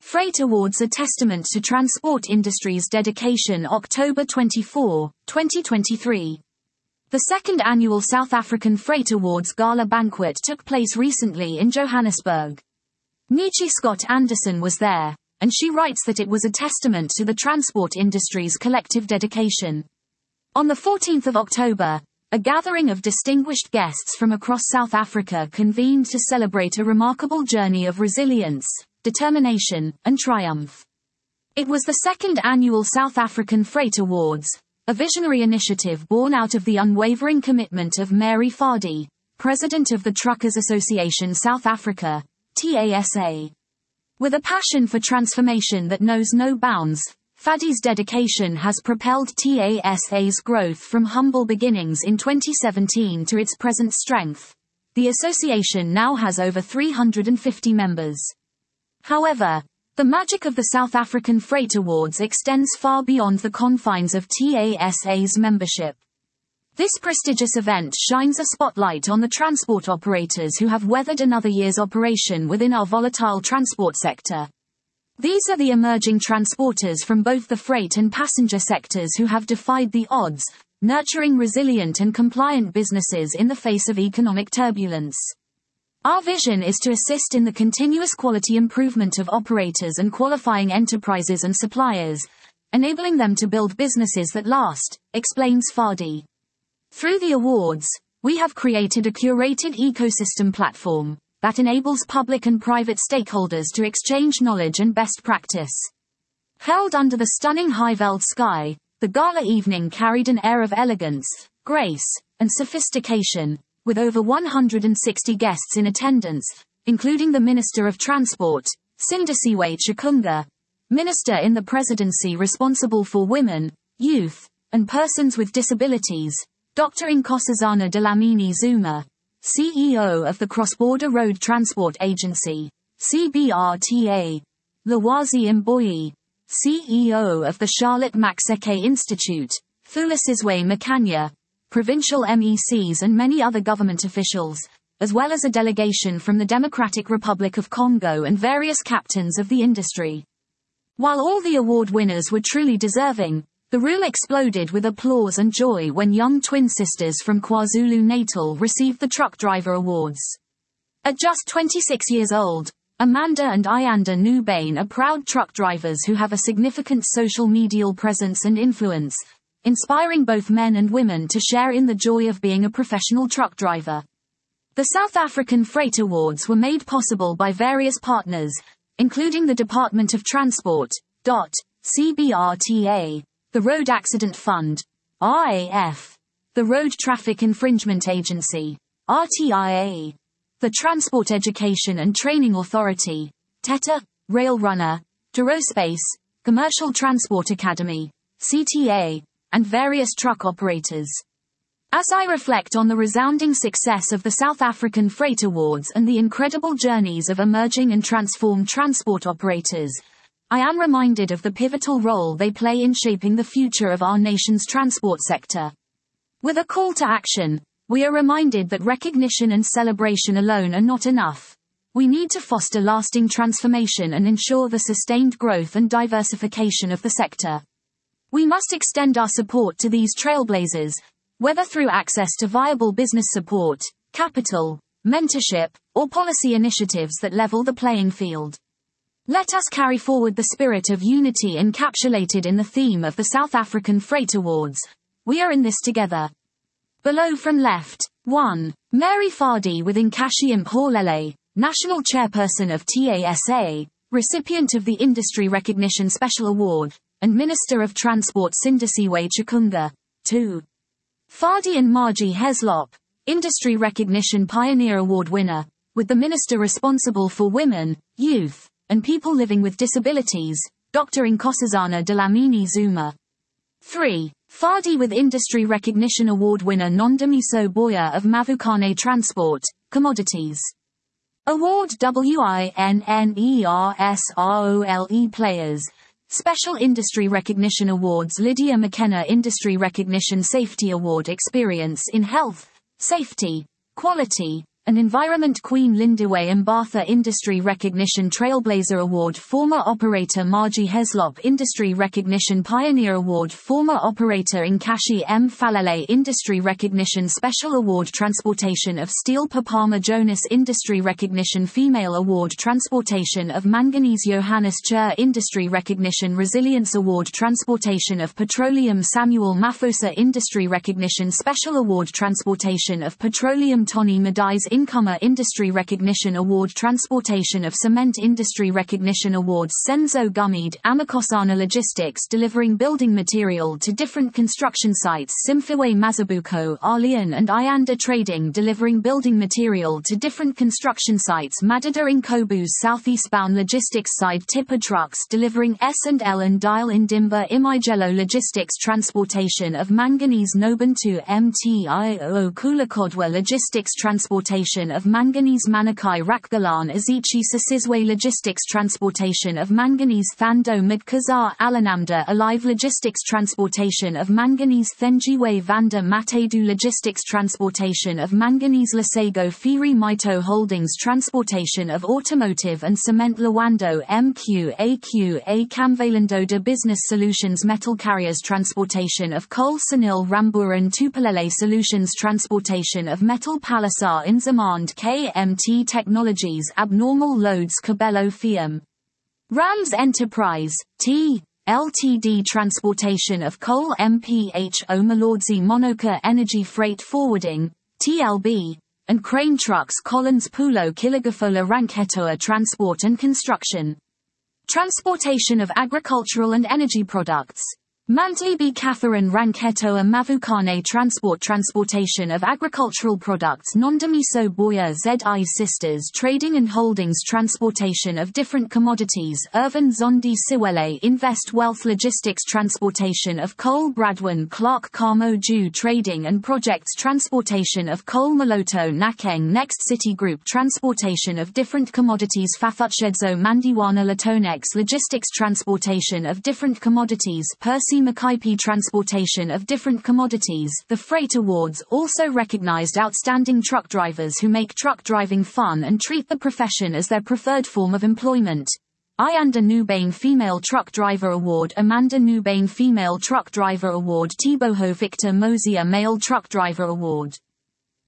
Freight Awards a testament to transport industry's dedication. October 24, 2023. The second annual South African Freight Awards Gala banquet took place recently in Johannesburg. Nietzsche Scott Anderson was there, and she writes that it was a testament to the transport industry's collective dedication. On the 14th of October, a gathering of distinguished guests from across South Africa convened to celebrate a remarkable journey of resilience, determination, and triumph. It was the second annual South African Freight Awards, a visionary initiative born out of the unwavering commitment of Mary Fadi, President of the Truckers Association South Africa, TASA. With a passion for transformation that knows no bounds, Fadi's dedication has propelled TASA's growth from humble beginnings in 2017 to its present strength. The association now has over 350 members. However, the magic of the South African Freight Awards extends far beyond the confines of TASA's membership. This prestigious event shines a spotlight on the transport operators who have weathered another year's operation within our volatile transport sector. These are the emerging transporters from both the freight and passenger sectors who have defied the odds, nurturing resilient and compliant businesses in the face of economic turbulence. Our vision is to assist in the continuous quality improvement of operators and qualifying enterprises and suppliers, enabling them to build businesses that last, explains Fadi. Through the awards, we have created a curated ecosystem platform that enables public and private stakeholders to exchange knowledge and best practice. Held under the stunning Highveld sky, the gala evening carried an air of elegance, grace, and sophistication, with over 160 guests in attendance, including the Minister of Transport, Sindisiwe Chikunga, Minister in the Presidency responsible for women, youth, and persons with disabilities, Dr. Nkosazana Dlamini Zuma, CEO of the Cross-Border Road Transport Agency, CBRTA, Lwazi Mboyi, CEO of the Charlotte Maxeke Institute, Thulisizwe Makanya, provincial MECs and many other government officials, as well as a delegation from the Democratic Republic of Congo and various captains of the industry. While all the award winners were truly deserving, the room exploded with applause and joy when young twin sisters from KwaZulu-Natal received the Truck Driver Awards. At just 26 years old, Amanda and Ayanda Nubane are proud truck drivers who have a significant social medial presence and influence, inspiring both men and women to share in the joy of being a professional truck driver. The South African Freight Awards were made possible by various partners, including the Department of Transport, CBRTA, the Road Accident Fund, RAF, the Road Traffic Infringement Agency, RTIA, the Transport Education and Training Authority, TETA, Rail Runner, Durospace, Commercial Transport Academy, CTA, and various truck operators. As I reflect on the resounding success of the South African Freight Awards and the incredible journeys of emerging and transformed transport operators, I am reminded of the pivotal role they play in shaping the future of our nation's transport sector. With a call to action, we are reminded that recognition and celebration alone are not enough. We need to foster lasting transformation and ensure the sustained growth and diversification of the sector. We must extend our support to these trailblazers, whether through access to viable business support, capital, mentorship, or policy initiatives that level the playing field. Let us carry forward the spirit of unity encapsulated in the theme of the South African Freight Awards. We are in this together. Below from left, 1. Mary Fadi with Nkashi Mpholele, National Chairperson of TASA, recipient of the Industry Recognition Special Award, and Minister of Transport Sindisiwe Chikunga. 2. Fadi and Margie Heslop, Industry Recognition Pioneer Award winner, with the Minister responsible for women, youth, and people living with disabilities, Dr. Nkosazana Dlamini Zuma. 3. Fadi with Industry Recognition Award winner Nondamiso Boya of Mavukane Transport, Commodities. Award WINNERSROLE Players. Special Industry Recognition Awards Lydia McKenna Industry Recognition Safety Award Experience in Health, Safety, Quality, An Environment Queen Lindiwe Mbatha Industry Recognition Trailblazer Award Former Operator Margie Heslop Industry Recognition Pioneer Award Former Operator Nkashi M. Falele Industry Recognition Special Award Transportation of Steel Papama Jonas Industry Recognition Female Award Transportation of Manganese Johannes Chur Industry Recognition Resilience Award Transportation of Petroleum Samuel Mafosa Industry Recognition Special Award Transportation of Petroleum Tony Madais Incomer Industry Recognition Award Transportation of Cement Industry Recognition Awards Senzo Gumid Amakosana Logistics Delivering Building Material to Different Construction Sites Simfiwe Mazabuko Arleon and Ianda Trading Delivering Building Material to Different Construction Sites Madada Inkobus Southeastbound Logistics Side Tipper Trucks Delivering S&L and Dial Indimba Imigelo Logistics Transportation of Manganese Nobantu MTIO Kulakodwa Logistics Transportation of Manganese Manakai Rakgalan Azichi Sasizwe Logistics Transportation of Manganese Thando Midkazar Alanamda Alive Logistics Transportation of Manganese Thenjiwe Vanda Matedu Logistics Transportation of Manganese Lasego Firi Mito Holdings Transportation of Automotive and Cement Lawando MQAQA Camvalando de Business Solutions Metal Carriers Transportation of Coal Sanil Ramburan Tupalele Solutions Transportation of Metal Palisar Inzamand KMT Technologies Abnormal Loads Cabello Fiam Rams Enterprise T Ltd Transportation of Coal MPHO Malordzi Monoka Energy Freight Forwarding TLB and Crane Trucks Collins Pulo Kiligafola Ranketoa Transport and Construction Transportation of Agricultural and Energy Products Mantlibi Catherine Ranketoa Mavukane Transportation of Agricultural Products Nondamiso Boya ZI Sisters Trading and Holdings Transportation of Different Commodities Irvin Zondi Siwele Invest Wealth Logistics Transportation of Coal Bradwin Clark Carmo Jew Trading and Projects Transportation of Coal Maloto Nakeng Next City Group Transportation of Different Commodities Fathutshedzo Mandiwana Latonex Logistics Transportation of Different Commodities Percy Makaipi Transportation of Different Commodities. The Freight Awards also recognized outstanding truck drivers who make truck driving fun and treat the profession as their preferred form of employment. Ianda Nubane Female Truck Driver Award Amanda Nubane Female Truck Driver Award Tiboho Victor Mosier Male Truck Driver Award